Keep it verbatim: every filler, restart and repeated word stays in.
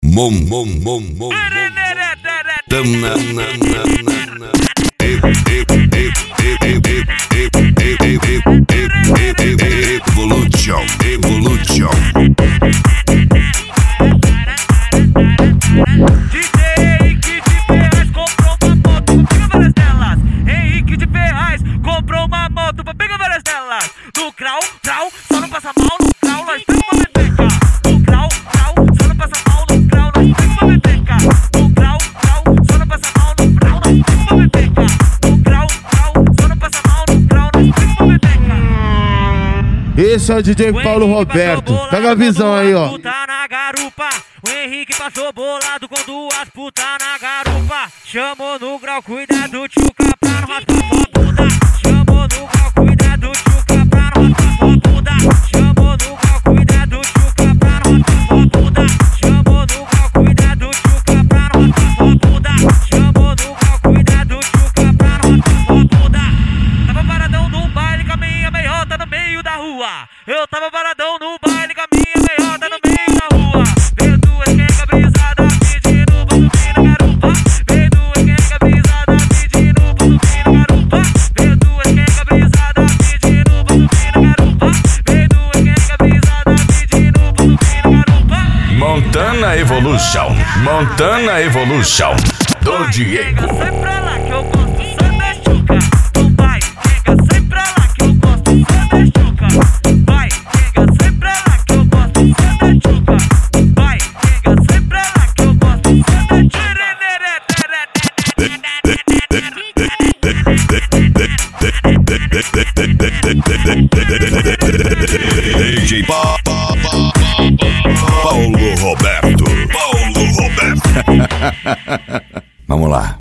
Mom, mom, mom, mom. Tam na na na na na. Evolution, evolution. D J Henrique de Ferraz comprou uma moto pra pegar várias delas. Henrique de Ferraz comprou uma moto pra pegar várias delas. No grau, grau, só não passa mal no grau, nós temos uma bebeca. No grau, grau, só não passa mal no grau, nós temos uma bebeca. No grau, grau, só não passa mal no grau, nós temos uma bebeca. No grau, grau, só não passa mal no grau, nós temos uma bebeca. Esse é o D J Paulo Roberto. Pega a visão aí, ó. O Henrique passou bolado com duas putas na garupa. Chamou no grau, cuidado, tchuca, pra não raspar sua bunda. Chamou no grau, cuidado, tchuca, pra não raspar sua bunda. Chamou no grau, cuidado, tchuca, pra não raspar sua bunda. Chamou no grau, cuidado, tchuca, pra não raspar sua bunda. Chamou no grau, cuidado, tchuca, pra não raspar sua bunda. Tava paradão no baile com a minha meiota no meio da rua. Eu tava paradão no baile com a minha meiota no meio da rua. Veio duas quenga brisada pedindo pra subir na garupa. Veio duas quenga brisada pedindo pra subir na garupa. Veio duas quenga brisada pedindo pra subir na garupa. Veio duas quenga brisada pedindo pra subir na garupa. Montana Evolution, Montana Evolution, do Diego. Sai pra lá que eu gosto só da chuca. Então vai, quenga, sai pra lá que eu gosto só da chuca. Vai, quenga, sai pra lá que eu gosto só da chuca. Vai, quenga, sai pra lá que eu gosto só da chuca. D J pa, pa, pa, pa, Paulo Roberto, Paulo Roberto. Vamos lá.